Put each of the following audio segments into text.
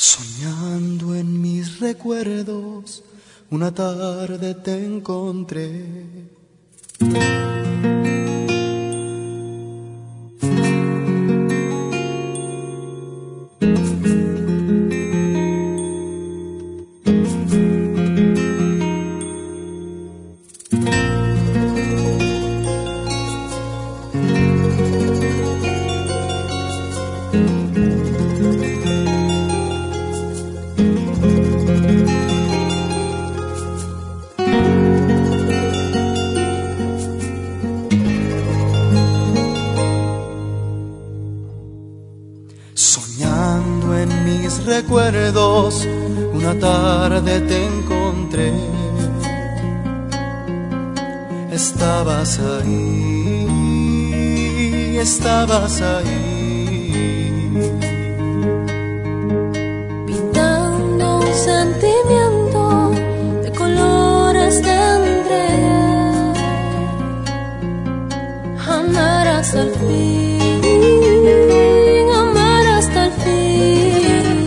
Soñando en mis recuerdos, una tarde te encontré. Soñando en mis recuerdos, una tarde te encontré. Estabas ahí, estabas ahí, pintando un sentimiento de colores de entrega. Amar hasta el fin, amar hasta el fin.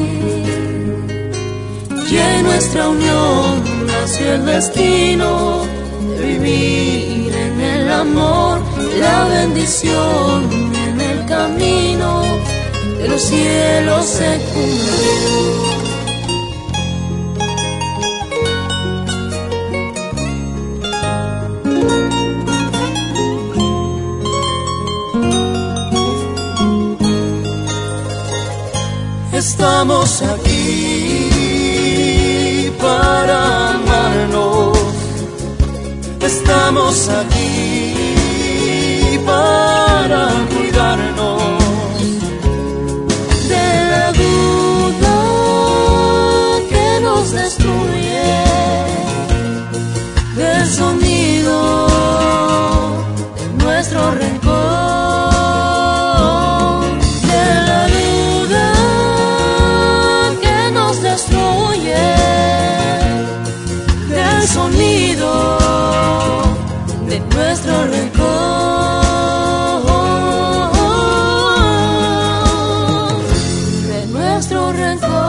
Y en nuestra unión nació el destino de vivir en el amor, la bendición en el camino de los cielos se cumplió. Estamos aquí para amarnos. Estamos aquí para cuidarnos De la duda que nos destruye, del sonido de nuestro rencor. Sonido de nuestro rencor, de nuestro rencor.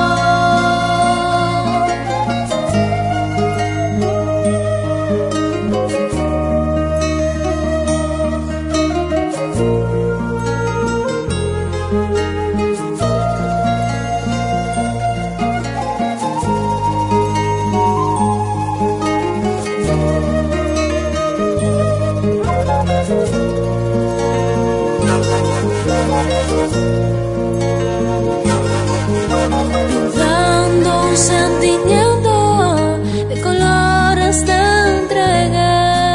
Dando un sentimiento de colores de entrega.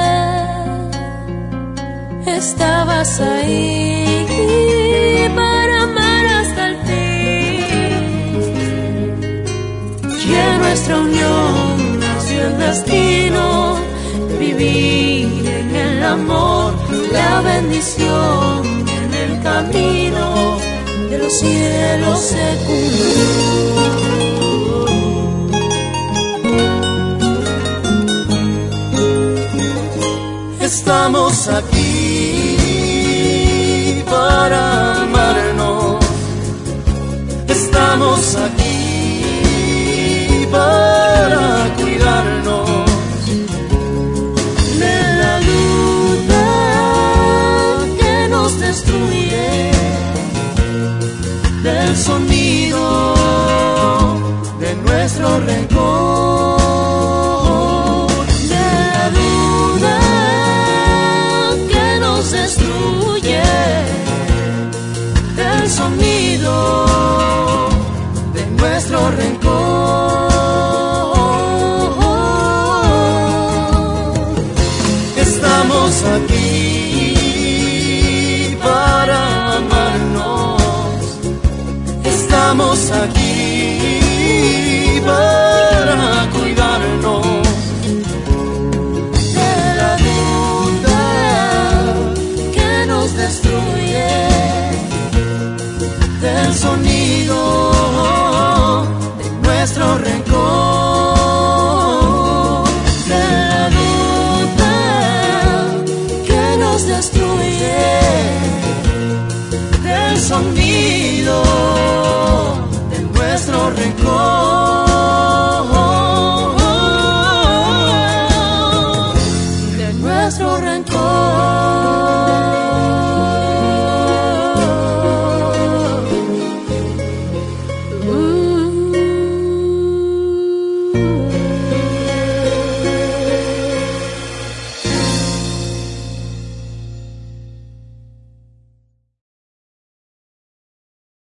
Estabas ahí para amar hasta el fin. Y en nuestra unión nació el destino de vivir en el amor, la bendición en el camino de los cielos se cumplió. Estamos aquí para amarnos. Estamos aquí para cuidarnos De la duda que nos destruye, del sonido de nuestro rencor. de la duda que nos destruye, Del sonido de nuestro rencor. Estamos aquí para amarnos. Estamos aquí para cuidarnos de la duda que nos destruye, del sonido de nuestro rencor. de la duda que nos destruye, Del sonido de nuestro nuestro rencor, de nuestro rencor.